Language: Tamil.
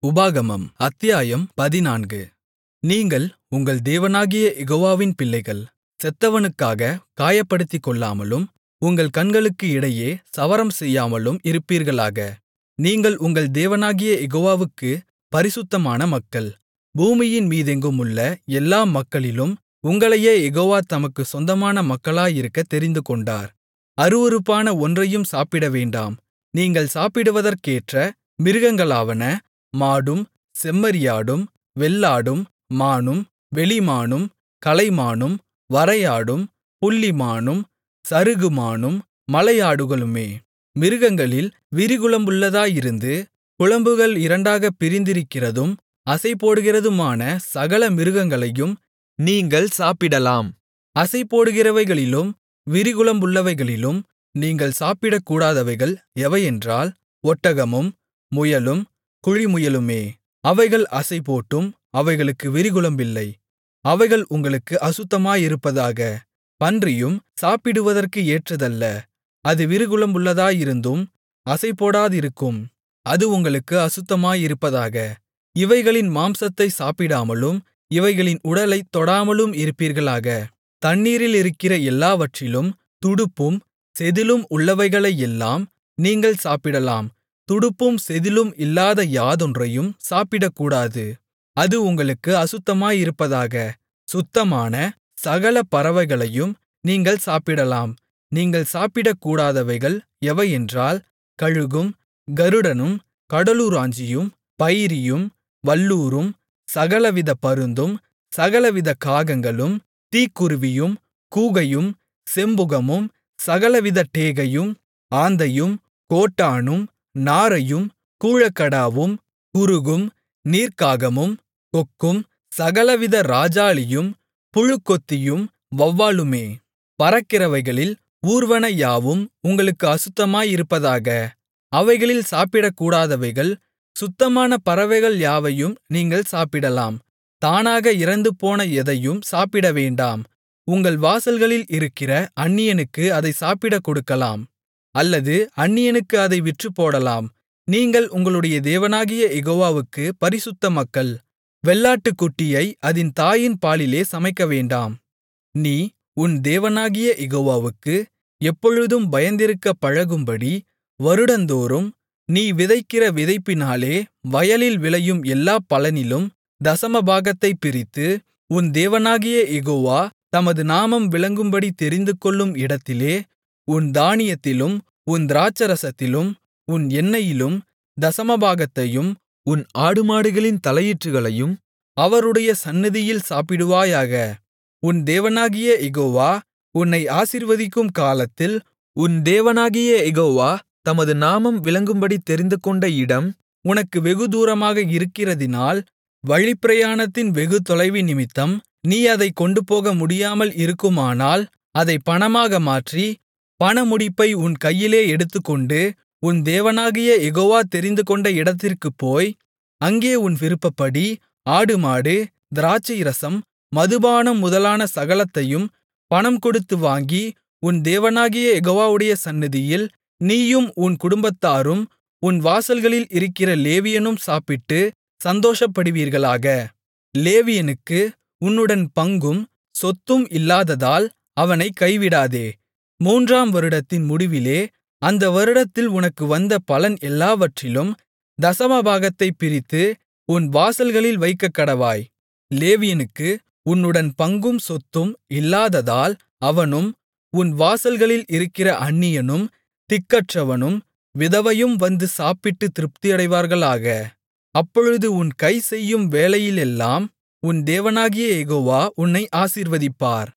உபாகமம் அத்தியாயம் 14. நீங்கள் உங்கள் தேவனாகிய யெகோவாவின் பிள்ளைகள். செத்தவனுக்காகக் காயப்படுத்திக்கொள்ளாமலும் உங்கள் கண்களுக்கு இடையே சவரம் செய்யாமலும் இருப்பீர்களாக. நீங்கள் உங்கள் தேவனாகிய யெகோவாவுக்குப் பரிசுத்தமான மக்கள். பூமியின் மீதெங்குமுள்ள எல்லா மக்களிலும் உங்களையே யெகோவா தமக்குச் சொந்தமான மக்களாயிருக்கத் தெரிந்துகொண்டார். அருவருப்பான ஒன்றையும் சாப்பிடவேண்டாம். நீங்கள் சாப்பிடுவதற்கேற்ற மிருகங்களாவன மாடும் செம்மறியாடும் வெள்ளாடும் மானும் வெளிமானும் கலைமானும் வரையாடும் புள்ளிமானும் சருகுமானும் மலையாடுகளுமே. மிருகங்களில் விரிகுளம்புள்ளதாயிருந்து குளம்புகள் இரண்டாகப் பிரிந்திருக்கிறதும் அசைபோடுகிறதுமான சகல மிருகங்களையும் நீங்கள் சாப்பிடலாம். அசைபோடுகிறவைகளிலும் விரிகுளம்புள்ளவைகளிலும் நீங்கள் சாப்பிடக்கூடாதவைகள் எவையென்றால் ஒட்டகமும் முயலும் குழிமுயலுமே. அவைகள் அசைபோட்டும் அவைகளுக்கு விரிகுளம்பில்லை. அவைகள் உங்களுக்கு அசுத்தமாயிருப்பதாக. பன்றியும் சாப்பிடுவதற்கு ஏற்றதல்ல. அது விரிகுளம்புள்ளதாயிருந்தும் அசைபோடாதிருக்கும். அது உங்களுக்கு அசுத்தமாயிருப்பதாக. இவைகளின் மாம்சத்தைச் சாப்பிடாமலும் இவைகளின் உடலைத் தொடாமலும் இருப்பீர்களாக. தண்ணீரிலிருக்கிற எல்லாவற்றிலும் துடுப்பும் செதிளும் உள்ளவைகளையெல்லாம் நீங்கள் சாப்பிடலாம். துடுப்பும் செதிளும் இல்லாத யாதொன்றையும் சாப்பிடக்கூடாது. அது உங்களுக்கு அசுத்தமாயிருப்பதாக. சுத்தமான சகல பறவைகளையும் நீங்கள் சாப்பிடலாம். நீங்கள் சாப்பிடக்கூடாதவைகள் எவையென்றால் கழுகும் கருடனும் கடலுராஞ்சியும் பைரியும் வல்லூரும் சகலவித பருந்தும் சகலவித காகங்களும் தீக்குருவியும் கூகையும் செம்புகமும் சகலவித டேகையும் ஆந்தையும் கோட்டானும் நாரையும் கூழக்கடாவும் குருகும் நீர்க்காகமும் கொக்கும் சகலவித ராஜாளியும் புழுக்கொத்தியும் வௌவாலுமே. பறக்கிறவைகளில் ஊர்வன யாவும் உங்களுக்கு அசுத்தமாயிருப்பதாக. அவைகளில் சாப்பிடக்கூடாதவைகள் சுத்தமான பறவைகள் யாவையும் நீங்கள் சாப்பிடலாம். தானாக இறந்துபோன எதையும் சாப்பிடவேண்டாம். உங்கள் வாசல்களில் இருக்கிற அந்நியனுக்கு அதைச் சாப்பிடக் கொடுக்கலாம். அல்லது அந்நியனுக்கு அதை விற்றுப்போடலாம். நீங்கள் உங்களுடைய தேவனாகிய யெகோவாவுக்குப் பரிசுத்த மக்கள். வெள்ளாட்டுக்குட்டியை அதின் தாயின் பாலிலே சமைக்கவேண்டாம். நீ உன் தேவனாகிய யெகோவாவுக்கு எப்பொழுதும் பயந்திருக்கப் பழகும்படி வருடந்தோறும் நீ விதைக்கிற விதைப்பினாலே வயலில் விளையும் எல்லாப் பலனிலும் தசமபாகத்தைப் பிரித்து, உன் தேவனாகிய யெகோவா தமது நாமம் விளங்கும்படி தெரிந்துகொள்ளும் இடத்திலே உன் தானியத்திலும் உன் திராட்சரசத்திலும் உன் எண்ணெயிலும் தசமபாகத்தையும் உன் ஆடுமாடுகளின் தலையீற்றுகளையும் அவருடைய சந்நிதியில் சாப்பிடுவாயாக. உன் தேவனாகிய யெகோவா உன்னை ஆசீர்வதிக்கும் காலத்தில் உன் தேவனாகிய யெகோவா தமது நாமம் விளங்கும்படி தெரிந்துகொண்ட இடம் உனக்கு வெகுதூரமாக இருக்கிறதினால் வழிப்பிரயாணத்தின் வெகு தொலைவினிமித்தம் நீ அதைக் கொண்டுபோக முடியாமல் இருக்குமானால் அதைப் பணமாக மாற்றி பணமுடிப்பை உன் கையிலே எடுத்துக்கொண்டு உன் தேவனாகிய யெகோவா தெரிந்துகொண்ட இடத்திற்குப் போய் அங்கே உன் விருப்பப்படி ஆடுமாடு திராட்சைரசம் மதுபானம் முதலான சகலத்தையும் பணம் கொடுத்து வாங்கி உன் தேவனாகிய யெகோவாவுடைய சந்நிதியில் நீயும் உன் குடும்பத்தாரும் உன் வாசல்களில் இருக்கிற லேவியனும் சாப்பிட்டு சந்தோஷப்படுவீர்களாக. லேவியனுக்கு உன்னுடன் பங்கும் சொத்தும் இல்லாததால் அவனைக் கைவிடாதே. 3ஆம் வருடத்தின் முடிவிலே அந்த வருடத்தில் உனக்கு வந்த பலன் எல்லாவற்றிலும் தசமபாகத்தைப் பிரித்து உன் வாசல்களில் வைக்கக்கடவாய். லேவியனுக்கு உன்னுடன் பங்கும் சொத்தும் இல்லாததால் அவனும் உன் வாசல்களில் இருக்கிற அந்நியனும் திக்கற்றவனும் விதவையும் வந்து சாப்பிட்டு திருப்தியடைவார்களாக. அப்பொழுது உன் கை செய்யும் வேலையிலெல்லாம் உன் தேவனாகிய யெகோவா உன்னை ஆசீர்வதிப்பார்.